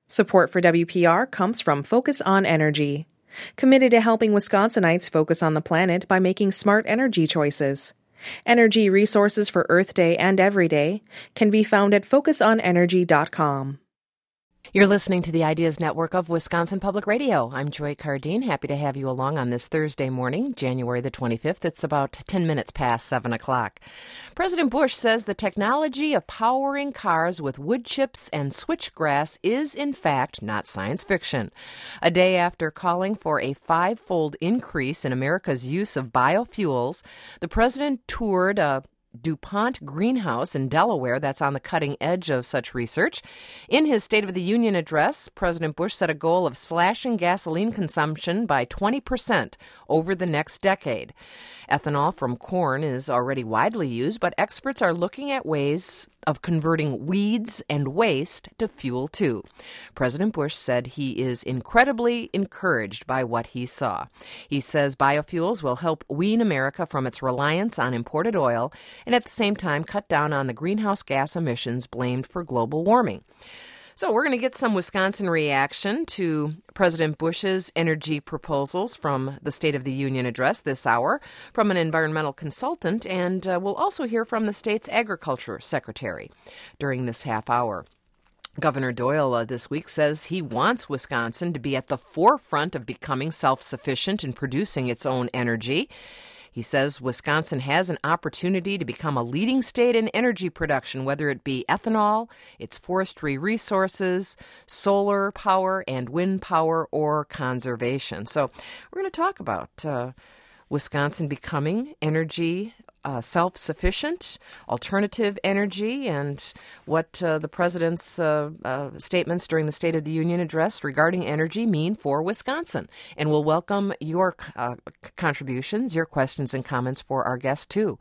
Support for WPR comes from Focus on Energy, committed to helping Wisconsinites focus on the planet by making smart energy choices. Energy resources for Earth Day and every day can be found at focusonenergy.com. You're listening to the Ideas Network of Wisconsin Public Radio. I'm Joy Cardine, happy to have you along on this Thursday morning, January the 25th. It's about 10 minutes past 7 o'clock. President Bush says the technology of powering cars with wood chips and switchgrass is, in fact, not science fiction. A day after calling for a five-fold increase in America's use of biofuels, the president toured a DuPont greenhouse in Delaware that's on the cutting edge of such research. In his State of the Union address, President Bush set a goal of slashing gasoline consumption by 20% over the next decade. Ethanol from corn is already widely used, but experts are looking at ways of converting weeds and waste to fuel too. President Bush said he is incredibly encouraged by what he saw. He says biofuels will help wean America from its reliance on imported oil and at the same time cut down on the greenhouse gas emissions blamed for global warming. So we're going to get some Wisconsin reaction to President Bush's energy proposals from the State of the Union address this hour from an environmental consultant, and we'll also hear from the state's agriculture secretary during this half hour. Governor Doyle this week says he wants Wisconsin to be at the forefront of becoming self-sufficient in producing its own energy. He says Wisconsin has an opportunity to become a leading state in energy production, whether it be ethanol, its forestry resources, solar power and wind power, or conservation. So we're going to talk about Wisconsin becoming energy self-sufficient, alternative energy, and what the president's statements during the State of the Union address regarding energy mean for Wisconsin. And we'll welcome your contributions, your questions and comments for our guest, too.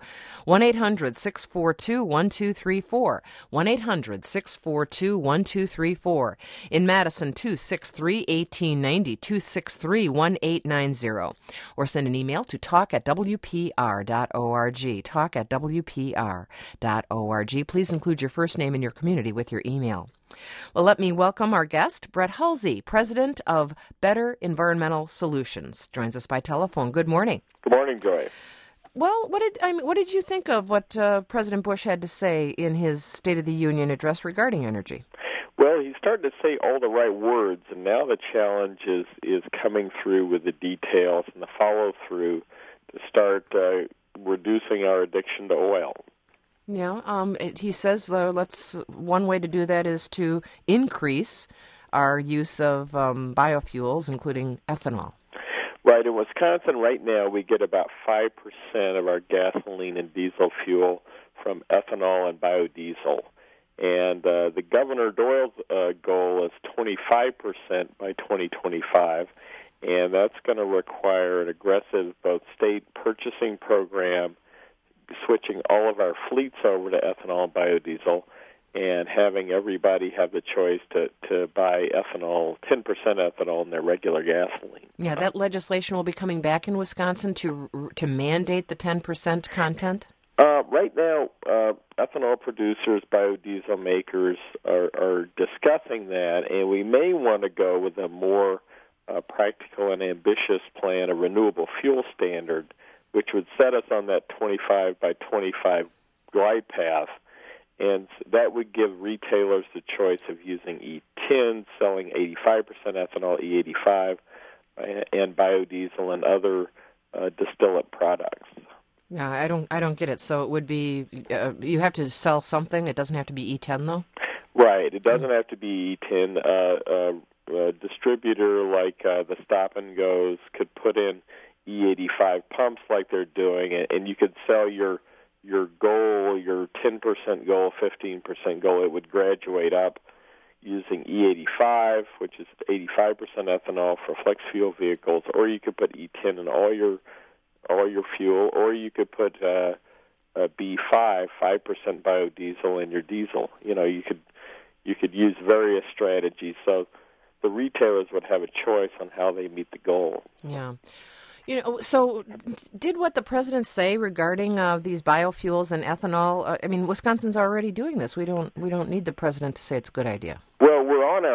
1-800-642-1234. 1-800-642-1234. In Madison, 263-1890, 263-1890. Or send an email to talk@wpr.org. talk@wpr.org. Please include your first name and your community with your email. Well, let me welcome our guest, Brett Hulsey, president of Better Environmental Solutions, joins us by telephone. Good morning. Good morning, Joy. Well, what did you think of what President Bush had to say in his State of the Union address regarding energy? Well, he's starting to say all the right words, and now the challenge is coming through with the details and the follow-through to start reducing our addiction to oil. Yeah, he says one way to do that is to increase our use of biofuels, including ethanol. Right. In Wisconsin right now, we get about 5% of our gasoline and diesel fuel from ethanol and biodiesel. And the Governor Doyle's goal is 25% by 2025. And that's going to require an aggressive both state purchasing program, switching all of our fleets over to ethanol and biodiesel, and having everybody have the choice to buy ethanol, 10% ethanol in their regular gasoline. Yeah, that legislation will be coming back in Wisconsin to mandate the 10% content? Right now, ethanol producers, biodiesel makers are discussing that, and we may want to go with a more practical and ambitious plan, a renewable fuel standard, which would set us on that 25 by 25 glide path, and that would give retailers the choice of using E10, selling 85% ethanol, E85, and biodiesel and other distillate products. Yeah, I don't get it. So it would be you have to sell something. It doesn't have to be E10, though? Right. It doesn't have to be E10. A distributor like the Stop and Goes could put in E85 pumps like they're doing, and you could sell your goal, your 10% goal, 15% goal. It would graduate up using E85, which is 85% ethanol for flex fuel vehicles, or you could put E10 in all your fuel, or you could put B5, 5% biodiesel in your diesel. You know, you could use various strategies. So the retailers would have a choice on how they meet the goal. Yeah. You know, so did what the president say regarding these biofuels and ethanol? I mean, Wisconsin's already doing this. We don't need the president to say it's a good idea. Well, we're on our way.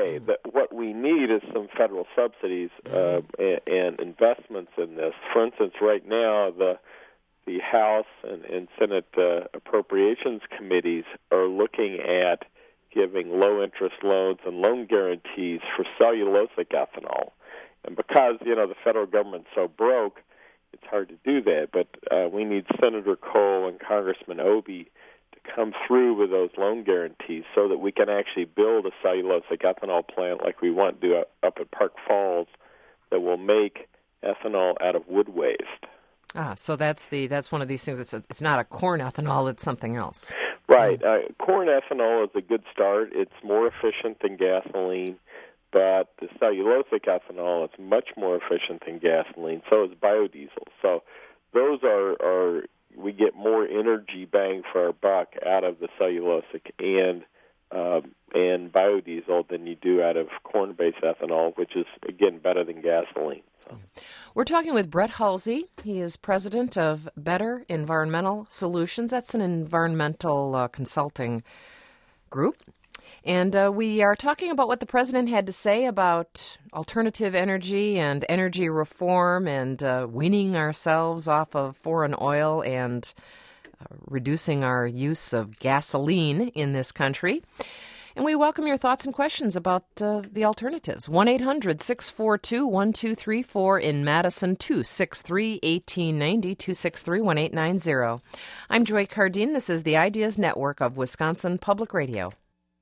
way. What we need is some federal subsidies and investments in this. For instance, right now, the House and Senate appropriations committees are looking at giving low-interest loans and loan guarantees for cellulosic ethanol. And because, the federal government's so broke, it's hard to do that. But we need Senator Cole and Congressman Obey to come through with those loan guarantees so that we can actually build a cellulosic ethanol plant like we want to do up at Park Falls that will make ethanol out of wood waste. So that's one of these things. It's not a corn ethanol; it's something else. Right. Corn ethanol is a good start. It's more efficient than gasoline, but the cellulosic ethanol is much more efficient than gasoline. So is biodiesel. So those are we get more energy bang for our buck out of the cellulosic and biodiesel than you do out of corn-based ethanol, which is again better than gasoline. We're talking with Brett Hulsey. He is president of Better Environmental Solutions. That's an environmental consulting group. And we are talking about what the president had to say about alternative energy and energy reform and weaning ourselves off of foreign oil and reducing our use of gasoline in this country. And we welcome your thoughts and questions about the alternatives. 1-800-642-1234 in Madison, 263-1890, 263-1890. I'm Joy Cardine. This is the Ideas Network of Wisconsin Public Radio.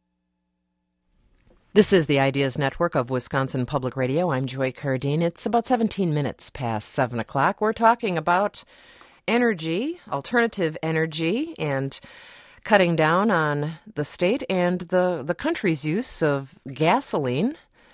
This is the Ideas Network of Wisconsin Public Radio. I'm Joy Cardine. It's about 17 minutes past 7 o'clock. We're talking about energy, alternative energy, and cutting down on the state and the country's use of gasoline.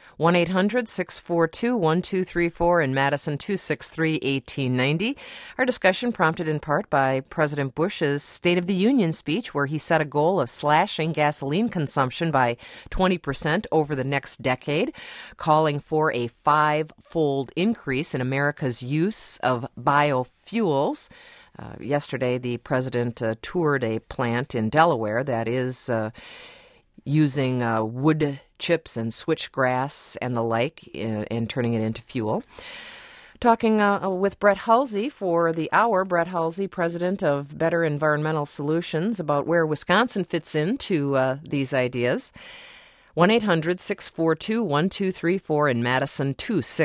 1-800-642-1234 in Madison, 263-1890. Our discussion prompted in part by President Bush's State of the Union speech, where he set a goal of slashing gasoline consumption by 20% over the next decade, calling for a 5-fold increase in America's use of biofuels. Yesterday, the president toured a plant in Delaware that is using wood chips and switchgrass and the like and turning it into fuel. Talking with Brett Hulsey for the hour. Brett Hulsey, president of Better Environmental Solutions, about where Wisconsin fits into these ideas. 1-800-642-1234 in Madison,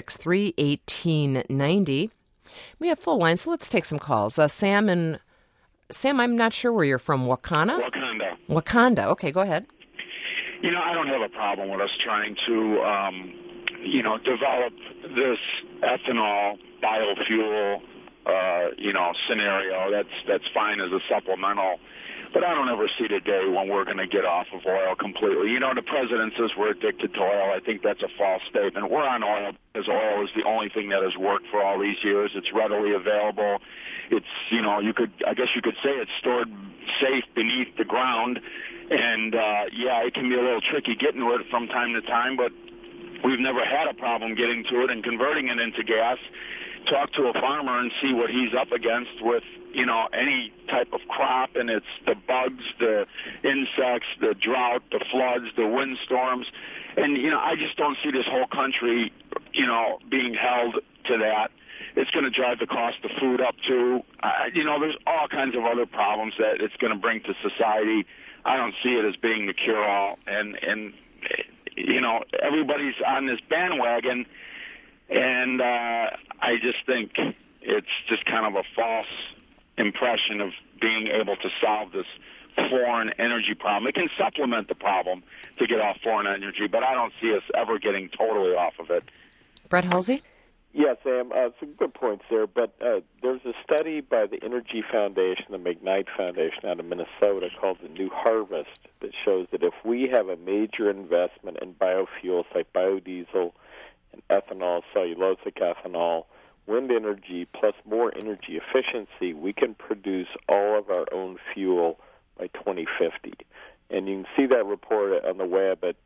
263-1890. We have full lines, so let's take some calls. Sam, I'm not sure where you're from. Wakanda? Wakanda. Okay, go ahead. I don't have a problem with us trying to, develop this ethanol biofuel, scenario. That's fine as a supplemental. But I don't ever see the day when we're going to get off of oil completely. The president says we're addicted to oil. I think that's a false statement. We're on oil because oil is the only thing that has worked for all these years. It's readily available. It's, I guess you could say it's stored safe beneath the ground. And, it can be a little tricky getting to it from time to time, but we've never had a problem getting to it and converting it into gas. Talk to a farmer and see what he's up against with, any type of crop, and it's the bugs, the insects, the drought, the floods, the windstorms. And, I just don't see this whole country, being held to that. It's going to drive the cost of food up, too. There's all kinds of other problems that it's going to bring to society. I don't see it as being the cure-all. And everybody's on this bandwagon, and I just think it's just kind of a false impression of being able to solve this foreign energy problem. It can supplement the problem to get off foreign energy, but I don't see us ever getting totally off of it. Brett Hulsey? Yes, Sam, some good points there, but there's a study by the Energy Foundation, the McKnight Foundation out of Minnesota called the New Harvest that shows that if we have a major investment in biofuels like biodiesel and ethanol, cellulosic ethanol, wind energy, plus more energy efficiency, we can produce all of our own fuel by 2050. And you can see that report on the web at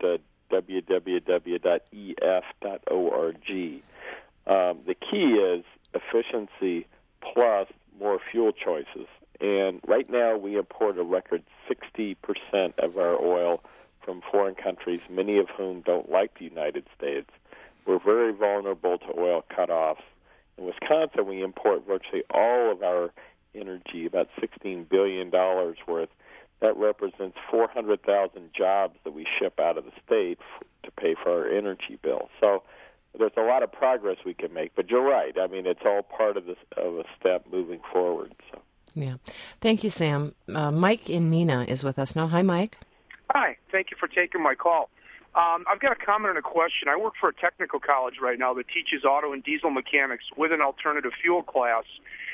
www.ef.org. The key is efficiency plus more fuel choices. And right now we import a record 60% of our oil from foreign countries, many of whom don't like the United States. We're very vulnerable to oil cutoffs. In Wisconsin, we import virtually all of our energy, about $16 billion worth. That represents 400,000 jobs that we ship out of the state to pay for our energy bill. So there's a lot of progress we can make. But you're right. I mean, it's all part of a step moving forward. So. Yeah. Thank you, Sam. Mike in Neenah is with us now. Hi, Mike. Hi. Thank you for taking my call. I've got a comment and a question. I work for a technical college right now that teaches auto and diesel mechanics with an alternative fuel class.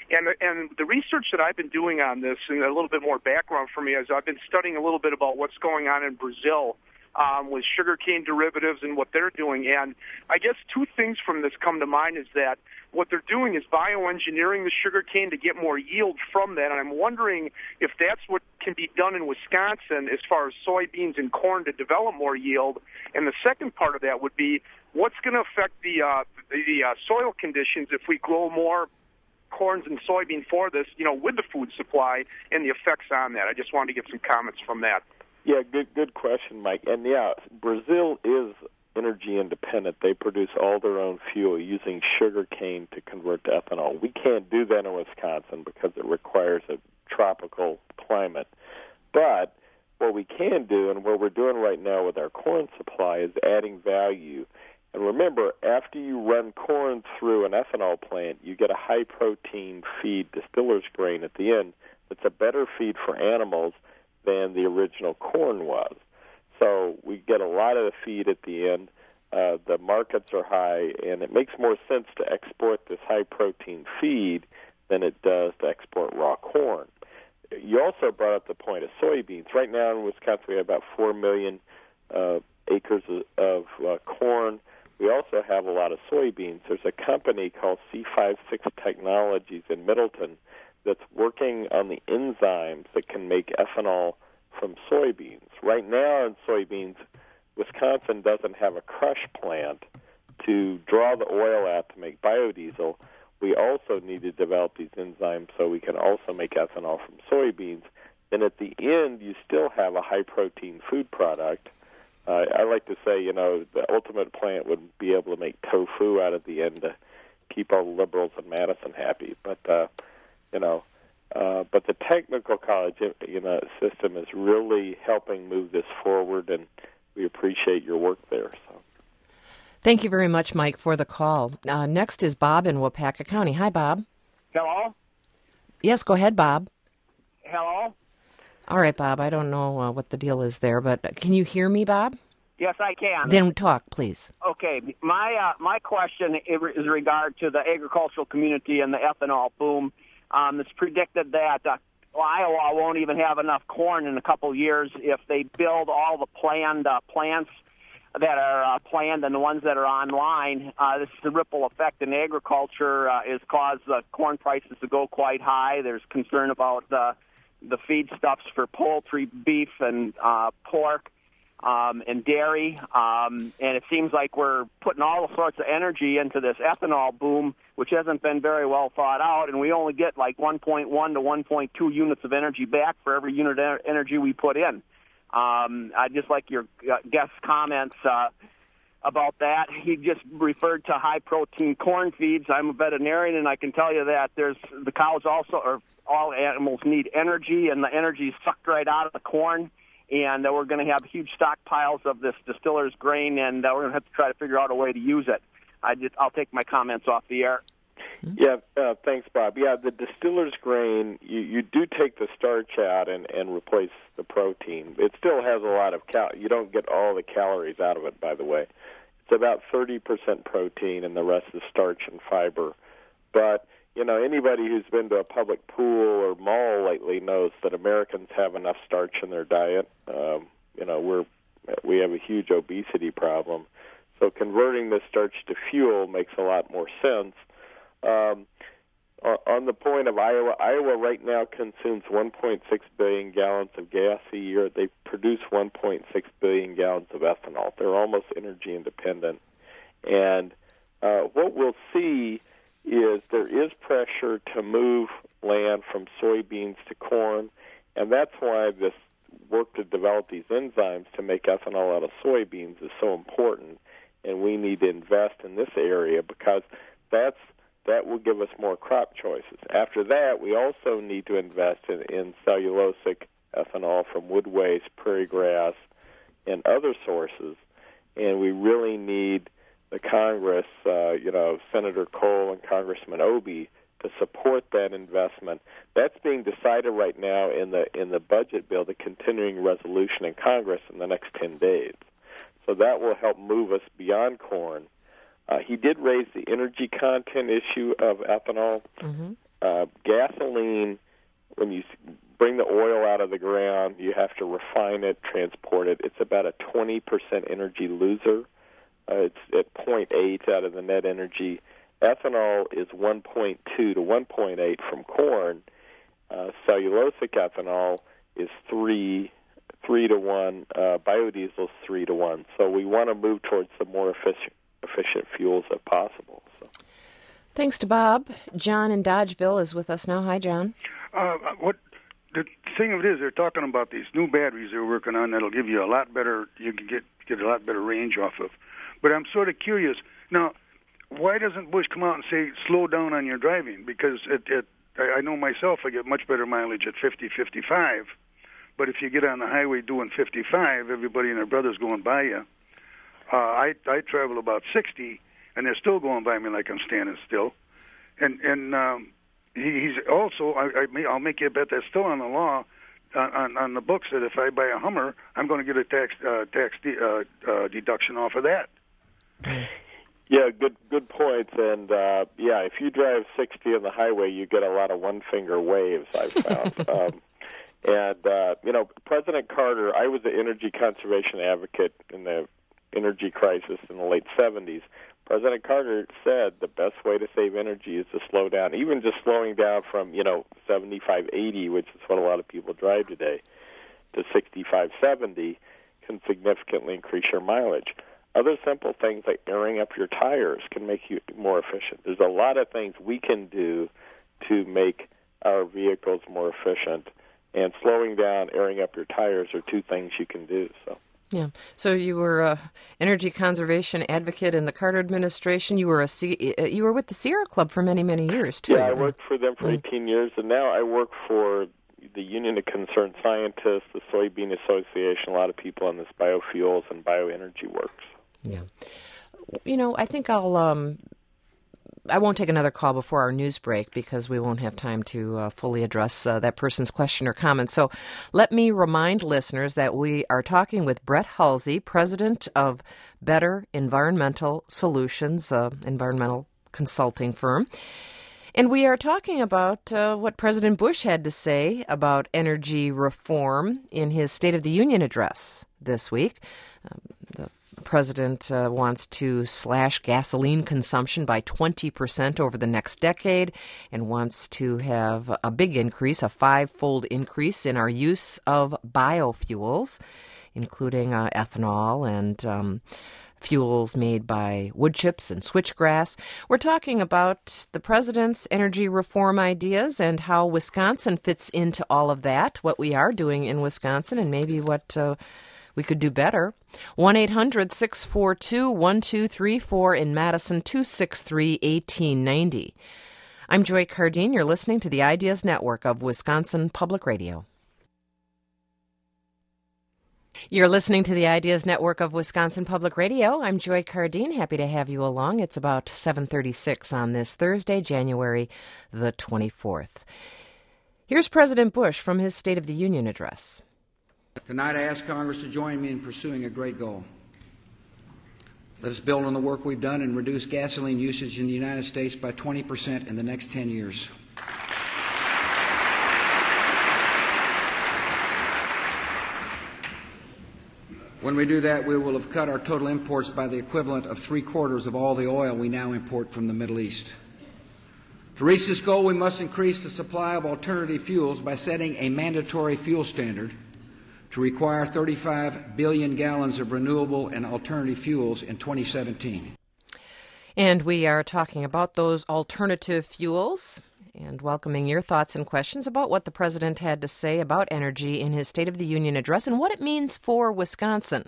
And the research that I've been doing on this, and a little bit more background for me, is I've been studying a little bit about what's going on in Brazil with sugarcane derivatives and what they're doing. And I guess two things from this come to mind is that what they're doing is bioengineering the sugarcane to get more yield from that. And I'm wondering if that's what can be done in Wisconsin as far as soybeans and corn to develop more yield. And the second part of that would be what's going to affect the soil conditions if we grow more corns and soybean for this, with the food supply and the effects on that. I just wanted to get some comments from that. Yeah, good question, Mike. And yeah, Brazil is energy independent. They produce all their own fuel using sugar cane to convert to ethanol. We can't do that in Wisconsin because it requires a tropical climate. But what we can do, and what we're doing right now with our corn supply, is adding value. And remember, after you run corn through an ethanol plant, you get a high-protein feed, distiller's grain, at the end that's a better feed for animals than the original corn was. So we get a lot of the feed at the end. The markets are high, and it makes more sense to export this high-protein feed than it does to export raw corn. You also brought up the point of soybeans. Right now in Wisconsin, we have about 4 million acres of corn. We also have a lot of soybeans. There's a company called C56 Technologies in Middleton that's working on the enzymes that can make ethanol from soybeans. Right now in soybeans, Wisconsin doesn't have a crush plant to draw the oil out to make biodiesel. We also need to develop these enzymes so we can also make ethanol from soybeans. And at the end, you still have a high-protein food product. I like to say, the ultimate plant would be able to make tofu out at the end to keep all the liberals in Madison happy. But, but the technical college, system is really helping move this forward, and we appreciate your work there. So, thank you very much, Mike, for the call. Next is Bob in Waupaca County. Hi, Bob. Hello? Yes, go ahead, Bob. Hello? All right, Bob, I don't know what the deal is there, but can you hear me, Bob? Yes, I can. Then talk, please. Okay, my question is regard to the agricultural community and the ethanol boom. It's predicted that Iowa won't even have enough corn in a couple years if they build all the planned plants that are planned and the ones that are online. This is the ripple effect in agriculture has caused the corn prices to go quite high. There's concern about the feedstuffs for poultry, beef, and pork, and dairy. And it seems like we're putting all sorts of energy into this ethanol boom, which hasn't been very well thought out, and we only get like 1.1 to 1.2 units of energy back for every unit of energy we put in. I'd just like your guest's comments about that. He just referred to high-protein corn feeds. I'm a veterinarian, and I can tell you that the cows also, or all animals need energy, and the energy is sucked right out of the corn, and we're going to have huge stockpiles of this distiller's grain, and we're going to have to try to figure out a way to use it. I'll take my comments off the air. Yeah, thanks, Bob. Yeah, the distiller's grain, you do take the starch out and replace the protein. It still has a lot of you don't get all the calories out of it, by the way. It's about 30% protein, and the rest is starch and fiber. But anybody who's been to a public pool or mall lately knows that Americans have enough starch in their diet. We have a huge obesity problem. So converting this starch to fuel makes a lot more sense. On the point of Iowa right now consumes 1.6 billion gallons of gas a year. They produce 1.6 billion gallons of ethanol. They're almost energy independent. And what we'll see is there is pressure to move land from soybeans to corn, and that's why this work to develop these enzymes to make ethanol out of soybeans is so important, and we need to invest in this area because that will give us more crop choices. After that, we also need to invest in cellulosic ethanol from wood waste, prairie grass, and other sources, and we really need the Congress, Senator Cole and Congressman Obey, to support that investment. That's being decided right now in the budget bill, the continuing resolution in Congress in the next 10 days. So that will help move us beyond corn. He did raise the energy content issue of ethanol. Mm-hmm. Gasoline, when you bring the oil out of the ground, you have to refine it, transport it. It's about a 20% energy loser. It's at 0.8 out of the net energy. Ethanol is 1.2 to 1.8 from corn. Cellulosic ethanol is 3 to 1. Biodiesel is 3 to 1. So we want to move towards the more efficient fuels if possible. So. Thanks to Bob. John in Dodgeville is with us now. Hi, John. What the thing of it is, they're talking about these new batteries they're working on that'll give you a lot better. You can get a lot better range off of. But I'm sort of curious now. Why doesn't Bush come out and say slow down on your driving? Because I know myself, I get much better mileage at 50, 55. But if you get on the highway doing 55, everybody and their brother's going by you. I travel about 60, and they're still going by me like I'm standing still. And he's also, I'll make you a bet that's still on the law, on the books, that if I buy a Hummer, I'm going to get a tax deduction off of that. Yeah, good points. And, if you drive 60 on the highway, you get a lot of one-finger waves, I've found. President Carter, I was an energy conservation advocate in the energy crisis in the late 70s. President Carter said the best way to save energy is to slow down. Even just slowing down from, 75, 80, which is what a lot of people drive today, to 65, 70 can significantly increase your mileage. Other simple things like airing up your tires can make you more efficient. There's a lot of things we can do to make our vehicles more efficient, and slowing down, airing up your tires are two things you can do. Yeah. So you were an energy conservation advocate in the Carter administration. You were with the Sierra Club for many, many years, too. Yeah, I worked for them for 18 years, and now I work for the Union of Concerned Scientists, the Soybean Association, a lot of people on this biofuels and bioenergy works. Yeah. I think I won't take another call before our news break because we won't have time to fully address that person's question or comment. So let me remind listeners that we are talking with Brett Halsey, president of Better Environmental Solutions, environmental consulting firm. And we are talking about what President Bush had to say about energy reform in his State of the Union address this week. The president wants to slash gasoline consumption by 20% over the next decade and wants to have a big increase, a 5-fold increase in our use of biofuels, including ethanol and fuels made by wood chips and switchgrass. We're talking about the president's energy reform ideas and how Wisconsin fits into all of that, what we are doing in Wisconsin, and maybe what we could do better. 1-800-642-1234 in Madison, 263-1890. I'm Joy Cardine. You're listening to the Ideas Network of Wisconsin Public Radio. You're listening to the Ideas Network of Wisconsin Public Radio. I'm Joy Cardine. Happy to have you along. It's about 7:36 on this Thursday, January the 24th. Here's President Bush from his State of the Union address. Tonight I ask Congress to join me in pursuing a great goal. Let us build on the work we've done and reduce gasoline usage in the United States by 20% in the next 10 years. When we do that, we will have cut our total imports by the equivalent of 3/4 of all the oil we now import from the Middle East. To reach this goal, we must increase the supply of alternative fuels by setting a mandatory fuel standard to require 35 billion gallons of renewable and alternative fuels in 2017. And we are talking about those alternative fuels and welcoming your thoughts and questions about what the president had to say about energy in his State of the Union address and what it means for Wisconsin.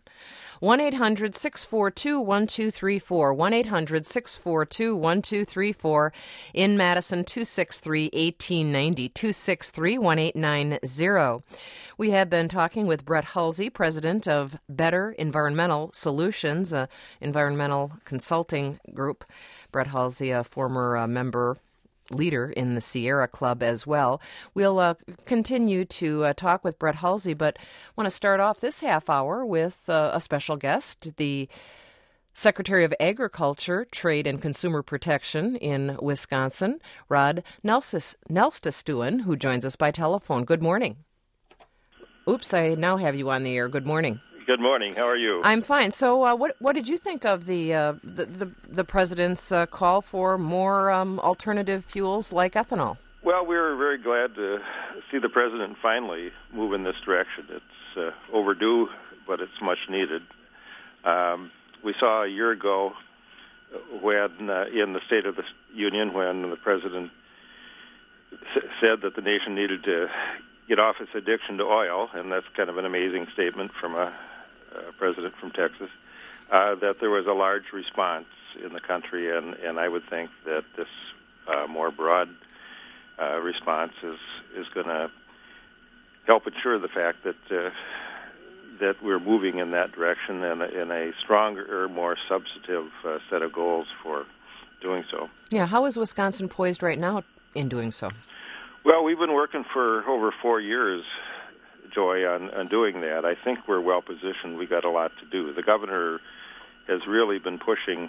1-800-642-1234, 1-800-642-1234, in Madison, 263-1890, 263-1890. We have been talking with Brett Hulsey, president of Better Environmental Solutions, an environmental consulting group. Brett Hulsey, a former member leader in the Sierra Club as well. We'll continue to talk with Brett Hulsey, but want to start off this half hour with a special guest, the Secretary of Agriculture, Trade, and Consumer Protection in Wisconsin, Rod Nelstetuen, who joins us by telephone. Good morning. Oops, I now have you on the air. Good morning. Good morning. How are you? I'm fine. So, what did you think of the president's call for more alternative fuels like ethanol? Well, we were very glad to see the president finally move in this direction. It's overdue, but it's much needed. We saw a year ago when, in the State of the Union, when the president said that the nation needed to get off its addiction to oil, and that's kind of an amazing statement from a president from Texas, that there was a large response in the country, and I would think that this more broad response is going to help ensure the fact that we're moving in that direction and in a stronger, more substantive set of goals for doing so. Yeah, how is Wisconsin poised right now in doing so? Well, we've been working for over 4 years, Joy, on doing that. I think we're well positioned. We got a lot to do. The governor has really been pushing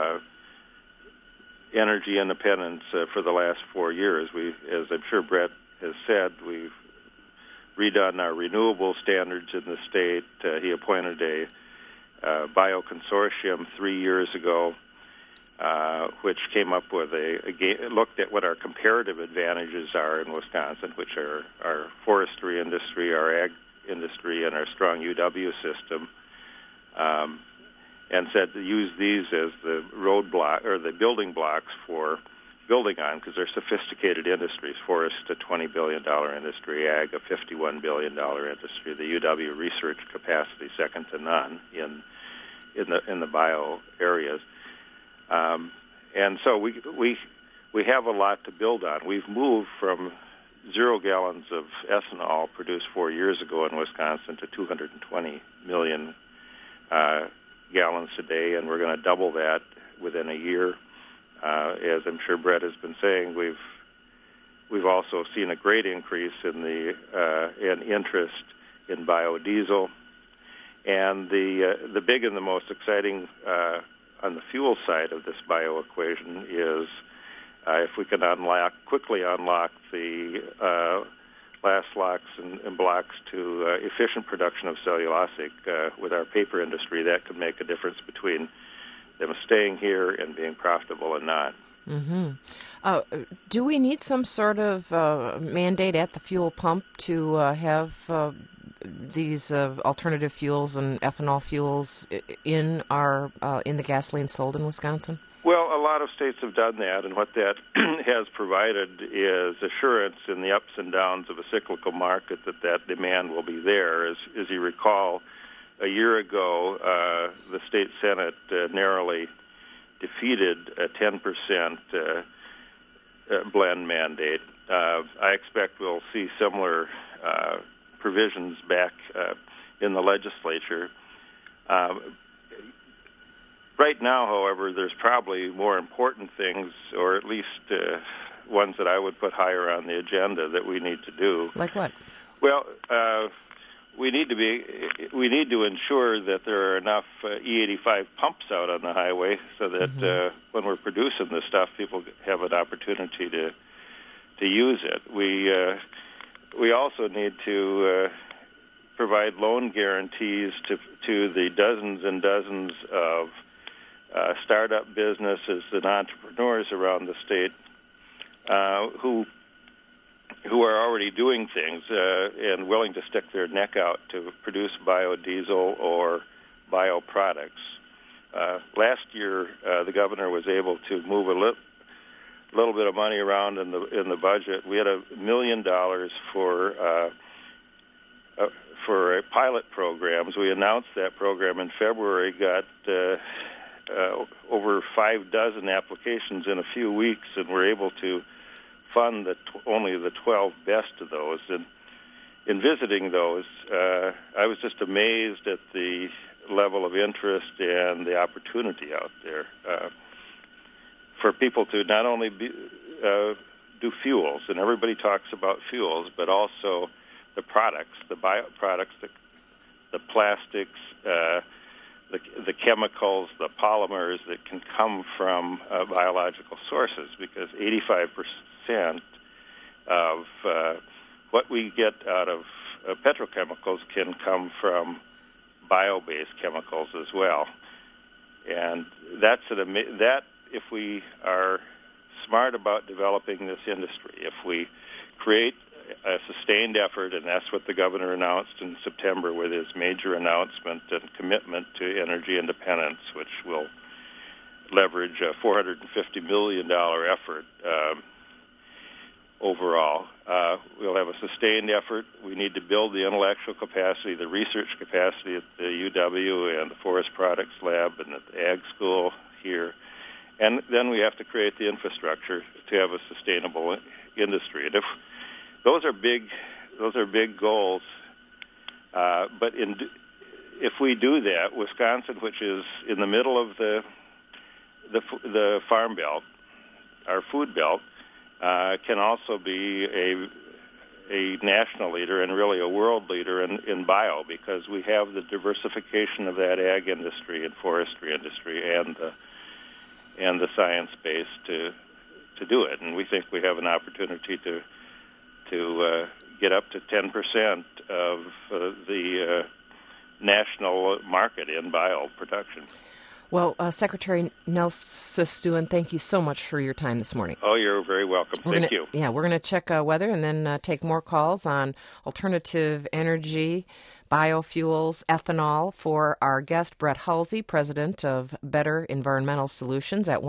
energy independence for the last 4 years. We, as I'm sure Brett has said, we've redone our renewable standards in the state. He appointed a bioconsortium 3 years ago, which came up with looked at what our comparative advantages are in Wisconsin, which are our forestry industry, our ag industry, and our strong UW system, and said to use these as the roadblock or the building blocks for building on, because they're sophisticated industries. Forest, a $20 billion industry, ag, a $51 billion industry. The UW research capacity, second to none in the bio areas. And so we have a lot to build on. We've moved from 0 gallons of ethanol produced 4 years ago in Wisconsin to 220 million gallons a day, and we're going to double that within a year. As I'm sure Brett has been saying, we've also seen a great increase in in interest in biodiesel, and the big and the most exciting on the fuel side of this bio equation is if we can quickly unlock the last locks and blocks to efficient production of cellulosic with our paper industry, that could make a difference between them staying here and being profitable and not. Mm-hmm. Do we need some sort of mandate at the fuel pump to have these alternative fuels and ethanol fuels in the gasoline sold in Wisconsin? Well, a lot of states have done that, and what that has provided is assurance in the ups and downs of a cyclical market that demand will be there. As you recall, a year ago, the state Senate narrowly defeated a 10% blend mandate. I expect we'll see similar provisions back in the legislature. Right now, however, there's probably more important things, or at least ones that I would put higher on the agenda that we need to do. Like what? Well, we need to ensure that there are enough E85 pumps out on the highway so that when we're producing this stuff, people have an opportunity to use it. We also need to provide loan guarantees to the dozens and dozens of startup businesses and entrepreneurs around the state who are already doing things and willing to stick their neck out to produce biodiesel or bioproducts. Last year, the governor was able to move little bit of money around in the budget. We had $1 million for pilot programs. We announced that program in February, got over 6 applications in a few weeks, and we're able to fund only the 12 best of those. And in visiting those, I was just amazed at the level of interest and the opportunity out there for people to not only do fuels, and everybody talks about fuels, but also the products, the bioproducts, the plastics, the chemicals, the polymers that can come from biological sources, because 85% of what we get out of petrochemicals can come from bio-based chemicals as well. And that if we are smart about developing this industry, if we create a sustained effort, and that's what the governor announced in September with his major announcement and commitment to energy independence, which will leverage a $450 million effort overall. We'll have a sustained effort. We need to build the intellectual capacity, the research capacity at the UW and the Forest Products Lab and at the Ag School here. And then we have to create the infrastructure to have a sustainable industry. And if those are big goals, but if we do that, Wisconsin, which is in the middle of the farm belt, our food belt, can also be a national leader and really a world leader in bio, because we have the diversification of that ag industry and forestry industry and the science base to do it. And we think we have an opportunity to get up to 10% of the national market in bio production. Well, Secretary Nelson Stuen, thank you so much for your time this morning. Oh, you're very welcome. Thank you. Yeah, we're going to check weather and then take more calls on alternative energy, biofuels, ethanol for our guest, Brett Halsey, president of Better Environmental Solutions at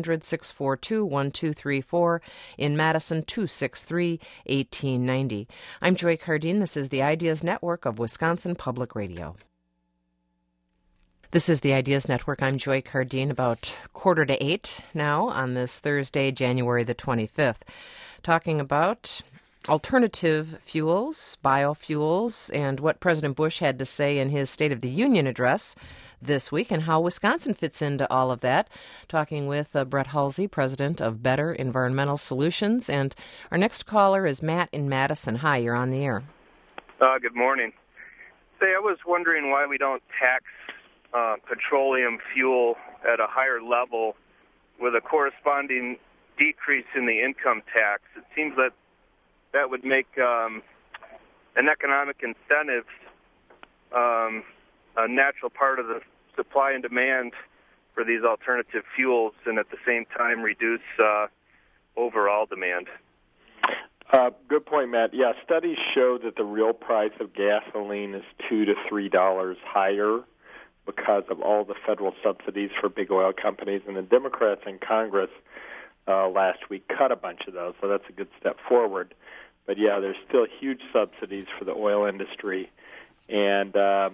1-800-642-1234, in Madison, 263-1890. I'm Joy Cardine. This is the Ideas Network of Wisconsin Public Radio. This is the Ideas Network. I'm Joy Cardine, about 7:45 now on this Thursday, January the 25th, talking about alternative fuels, biofuels, and what President Bush had to say in his State of the Union address this week and how Wisconsin fits into all of that. Talking with Brett Halsey, president of Better Environmental Solutions. And our next caller is Matt in Madison. Hi, you're on the air. Good morning. Say, I was wondering why we don't tax petroleum fuel at a higher level with a corresponding decrease in the income tax. It seems that would make an economic incentive a natural part of the supply and demand for these alternative fuels, and at the same time reduce overall demand. Good point, Matt. Yeah, studies show that the real price of gasoline is $2 to $3 higher because of all the federal subsidies for big oil companies, and the Democrats in Congress last week cut a bunch of those, so that's a good step forward. But yeah, there's still huge subsidies for the oil industry, and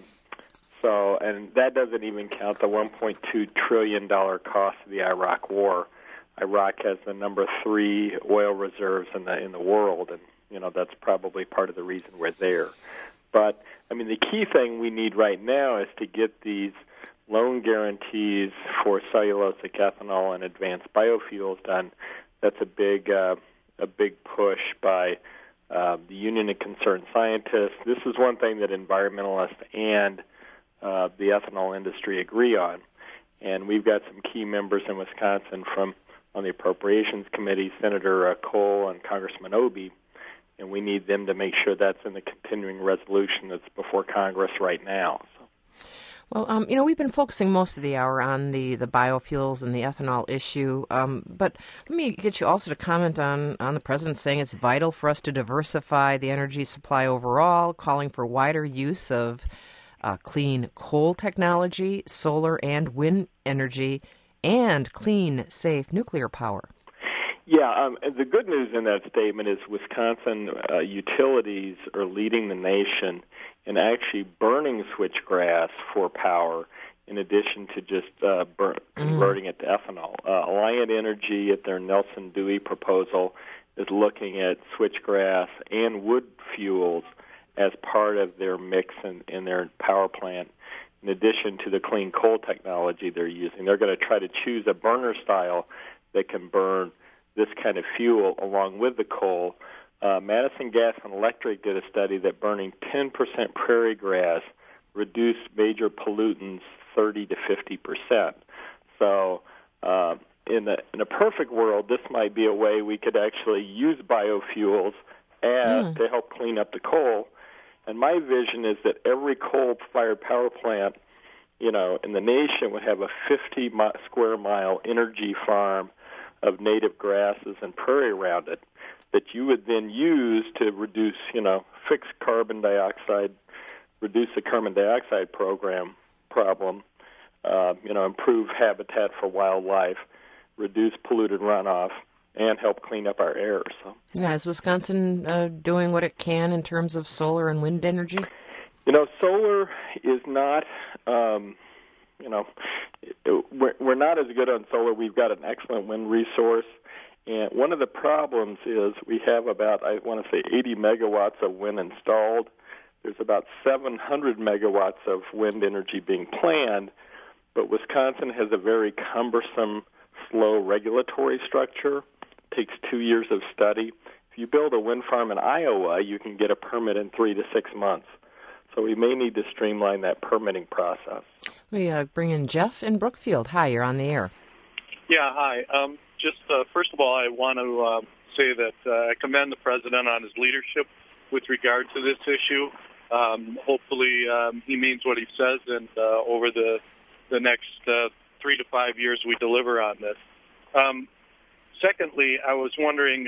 that doesn't even count the $1.2 trillion cost of the Iraq War. Iraq has the number 3 oil reserves in the world, and that's probably part of the reason we're there. But I mean, the key thing we need right now is to get these loan guarantees for cellulosic ethanol and advanced biofuels done. That's a big push by the Union of Concerned Scientists. This is one thing that environmentalists and the ethanol industry agree on. And we've got some key members in Wisconsin on the Appropriations Committee, Senator Cole and Congressman Obey, and we need them to make sure that's in the continuing resolution that's before Congress right now. Well, we've been focusing most of the hour on the biofuels and the ethanol issue, but let me get you also to comment on the president saying it's vital for us to diversify the energy supply overall, calling for wider use of clean coal technology, solar and wind energy, and clean, safe nuclear power. Yeah, the good news in that statement is Wisconsin utilities are leading the nation in actually burning switchgrass for power, in addition to just converting it to ethanol. Alliant Energy, at their Nelson Dewey proposal, is looking at switchgrass and wood fuels as part of their mix in their power plant, in addition to the clean coal technology they're using. They're going to try to choose a burner style that can burn this kind of fuel along with the coal. Madison Gas and Electric did a study that burning 10% prairie grass reduced major pollutants 30 to 50%. So in a perfect world, this might be a way we could actually use biofuels to help clean up the coal. And my vision is that every coal-fired power plant, in the nation would have a 50-square-mile energy farm of native grasses and prairie around it that you would then use to reduce, fix carbon dioxide, reduce the carbon dioxide problem, improve habitat for wildlife, reduce polluted runoff, and help clean up our air. So, yeah, is Wisconsin doing what it can in terms of solar and wind energy? Solar is not, we're not as good on solar. We've got an excellent wind resource. And one of the problems is we have about, 80 megawatts of wind installed. There's about 700 megawatts of wind energy being planned, but Wisconsin has a very cumbersome, slow regulatory structure. It takes 2 years of study. If you build a wind farm in Iowa, you can get a permit in 3 to 6 months. So we may need to streamline that permitting process. We bring in Jeff in Brookfield. Hi, you're on the air. Yeah, hi. First of all, I want to say that I commend the president on his leadership with regard to this issue. Hopefully he means what he says, and over the next 3 to 5 years we deliver on this. Secondly, I was wondering,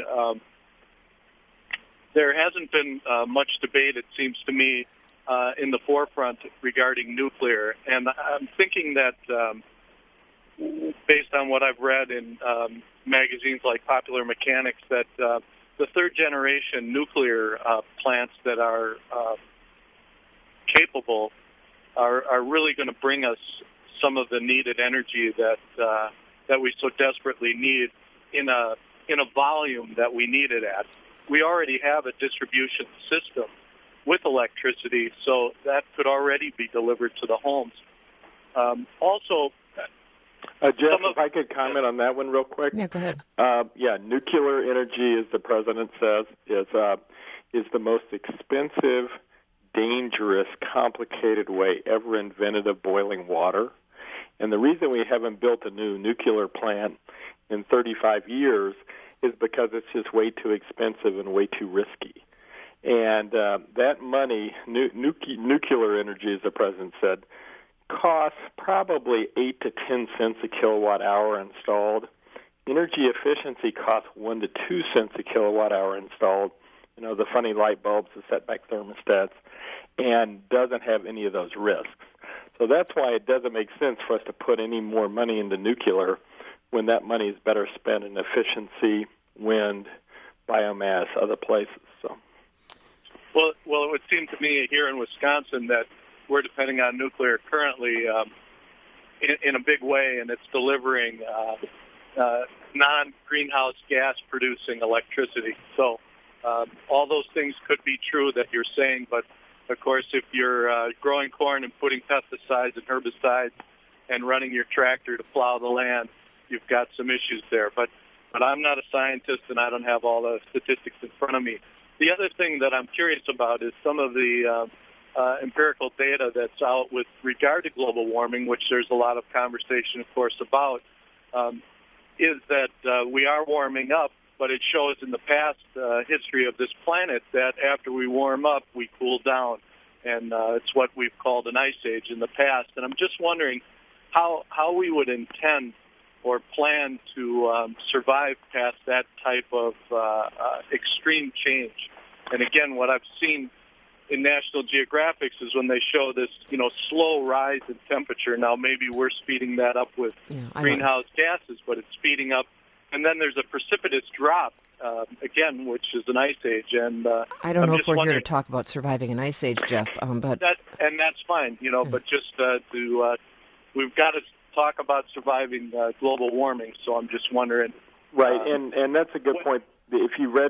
there hasn't been much debate, it seems to me, in the forefront regarding nuclear. And I'm thinking that based on what I've read in magazines like Popular Mechanics, that the third-generation nuclear plants that are capable are really going to bring us some of the needed energy that we so desperately need in a volume that we need it at. We already have a distribution system with electricity, so that could already be delivered to the homes. Jeff, if I could comment on that one real quick. Yeah, go ahead. Nuclear energy, as the president says, is the most expensive, dangerous, complicated way ever invented of boiling water. And the reason we haven't built a new nuclear plant in 35 years is because it's just way too expensive and way too risky. And that money, nuclear energy, as the president said, costs probably 8 to 10 cents a kilowatt hour installed. Energy efficiency costs 1 to 2 cents a kilowatt hour installed. The funny light bulbs, the setback thermostats, and doesn't have any of those risks. So that's why it doesn't make sense for us to put any more money into nuclear when that money is better spent in efficiency, wind, biomass, other places. So. Well, it would seem to me here in Wisconsin that we're depending on nuclear currently in a big way, and it's delivering non-greenhouse gas producing electricity. So all those things could be true that you're saying, but of course if you're growing corn and putting pesticides and herbicides and running your tractor to plow the land, you've got some issues there. But I'm not a scientist and I don't have all the statistics in front of me. The other thing that I'm curious about is some of the empirical data that's out with regard to global warming, which there's a lot of conversation, of course, about, is that we are warming up, but it shows in the past history of this planet that after we warm up, we cool down. And it's what we've called an ice age in the past. And I'm just wondering how we would intend or plan to survive past that type of extreme change. And again, what I've seen in National Geographic is when they show this, slow rise in temperature. Now, maybe we're speeding that up with greenhouse gases, but it's speeding up and then there's a precipitous drop again, which is an ice age. And I don't know if we're here to talk about surviving an ice age, Jeff, but that's fine, but just we've got to talk about surviving global warming. So I'm just wondering. Right, and that's a good point. If you read,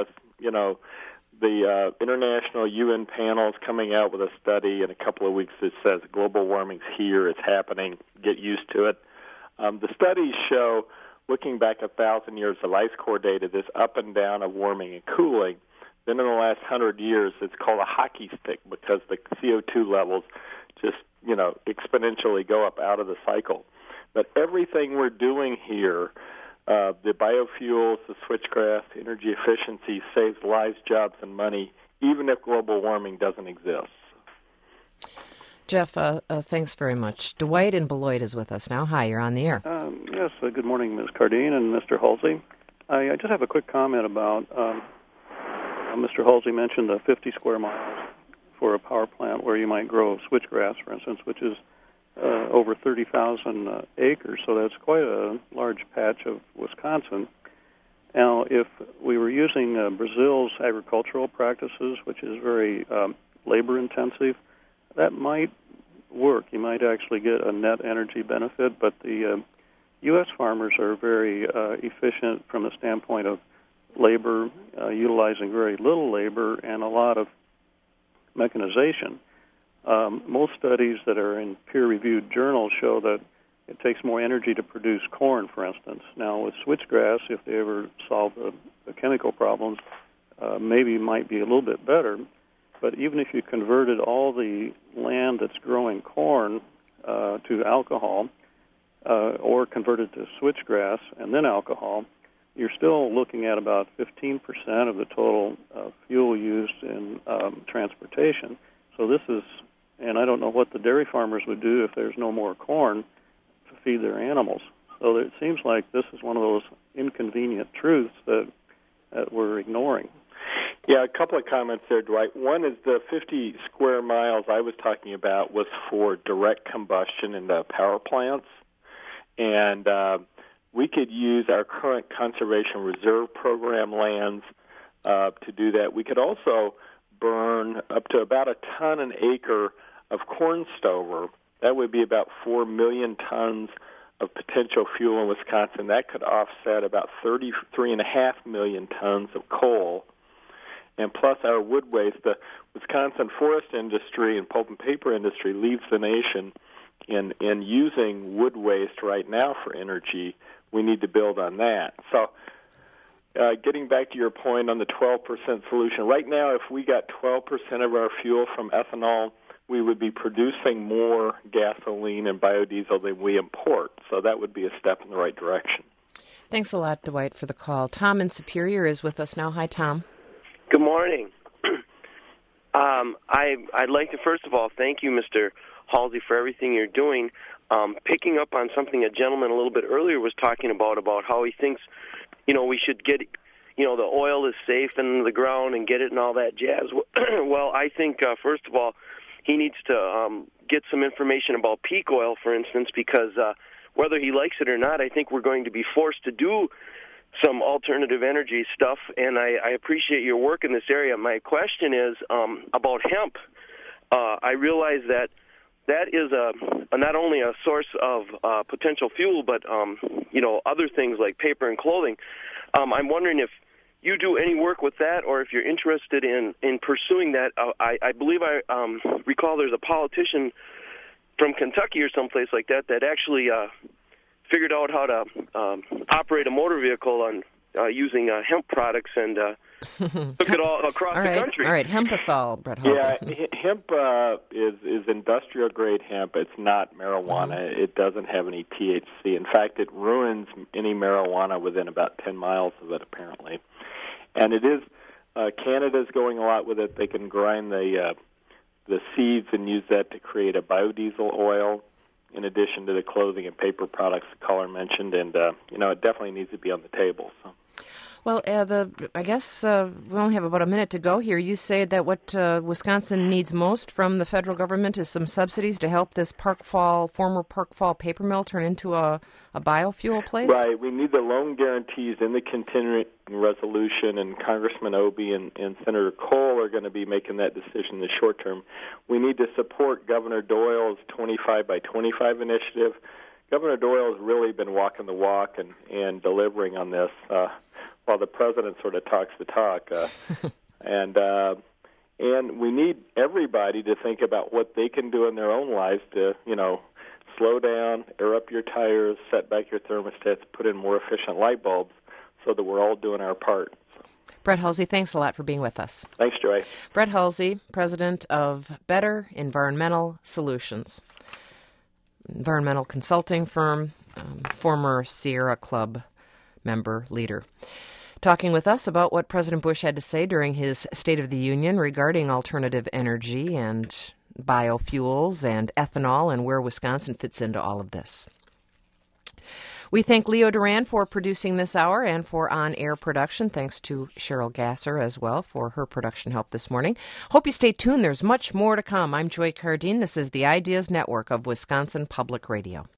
the international UN panel is coming out with a study in a couple of weeks that says global warming's here, it's happening, get used to it. The studies show, looking back 1,000 years of ice core data, this up and down of warming and cooling. Then in the last 100 years, it's called a hockey stick because the CO2 levels just, exponentially go up out of the cycle. But everything we're doing here, the biofuels, the switchgrass, energy efficiency saves lives, jobs, and money, even if global warming doesn't exist. Jeff, thanks very much. Dwight in Beloit is with us now. Hi, you're on the air. Yes, good morning, Ms. Cardine and Mr. Halsey. I just have a quick comment about Mr. Halsey mentioned the 50 square miles for a power plant where you might grow switchgrass, for instance, which is over 30,000 acres, so that's quite a large patch of Wisconsin. Now, if we were using Brazil's agricultural practices, which is very labor-intensive, that might work. You might actually get a net energy benefit, but the U.S. farmers are very efficient from the standpoint of labor, utilizing very little labor and a lot of mechanization. Most studies that are in peer-reviewed journals show that it takes more energy to produce corn, for instance. Now, with switchgrass, if they ever solve the chemical problems, maybe might be a little bit better. But even if you converted all the land that's growing corn to alcohol or converted to switchgrass and then alcohol, you're still looking at about 15% of the total fuel used in transportation. So this is, and I don't know what the dairy farmers would do if there's no more corn to feed their animals. So it seems like this is one of those inconvenient truths that we're ignoring. Yeah, a couple of comments there, Dwight. One is the 50 square miles I was talking about was for direct combustion in the power plants. And we could use our current Conservation Reserve Program lands to do that. We could also burn up to about a ton an acre of corn stover. That would be about 4 million tons of potential fuel in Wisconsin. That could offset about 33.5 million tons of coal. And plus our wood waste, the Wisconsin forest industry and pulp and paper industry leads the nation in using wood waste right now for energy. We need to build on that. So getting back to your point on the 12% solution, right now if we got 12% of our fuel from ethanol, we would be producing more gasoline and biodiesel than we import. So that would be a step in the right direction. Thanks a lot, Dwight, for the call. Tom in Superior is with us now. Hi, Tom. Good morning. I'd like to, first of all, thank you, Mr. Halsey, for everything you're doing. Picking up on something a gentleman a little bit earlier was talking about how he thinks, we should get, the oil is safe in the ground and get it and all that jazz. Well, I think, first of all, he needs to get some information about peak oil, for instance, because whether he likes it or not, I think we're going to be forced to do some alternative energy stuff, and I appreciate your work in this area. My question is about hemp. I realize that is not only a source of potential fuel, but other things like paper and clothing. I'm wondering if you do any work with that, or if you're interested in pursuing that. I believe I recall there's a politician from Kentucky or someplace like that actually figured out how to operate a motor vehicle on using hemp products and took it all across the country. All right, hempethol, Brett Halsey. Yeah, hemp is industrial-grade hemp. It's not marijuana. Mm-hmm. It doesn't have any THC. In fact, it ruins any marijuana within about 10 miles of it, apparently. And it is, Canada's going a lot with it. They can grind the seeds and use that to create a biodiesel oil, in addition to the clothing and paper products the caller mentioned, and it definitely needs to be on the table. So. Well, I guess we only have about a minute to go here. You say that what Wisconsin needs most from the federal government is some subsidies to help this former Park Fall paper mill turn into a biofuel place? Right. We need the loan guarantees in the continuing resolution, and Congressman Obey and Senator Cole are going to be making that decision in the short term. We need to support Governor Doyle's 25 by 25 initiative. Governor Doyle has really been walking the walk and delivering on this, while the president sort of talks the talk. And we need everybody to think about what they can do in their own lives to, slow down, air up your tires, set back your thermostats, put in more efficient light bulbs so that we're all doing our part. Brett Hulsey, thanks a lot for being with us. Thanks, Joy. Brett Hulsey, president of Better Environmental Solutions, environmental consulting firm, former Sierra Club member, leader, talking with us about what President Bush had to say during his State of the Union regarding alternative energy and biofuels and ethanol and where Wisconsin fits into all of this. We thank Leo Duran for producing this hour and for on-air production. Thanks to Cheryl Gasser as well for her production help this morning. Hope you stay tuned. There's much more to come. I'm Joy Cardine. This is the Ideas Network of Wisconsin Public Radio.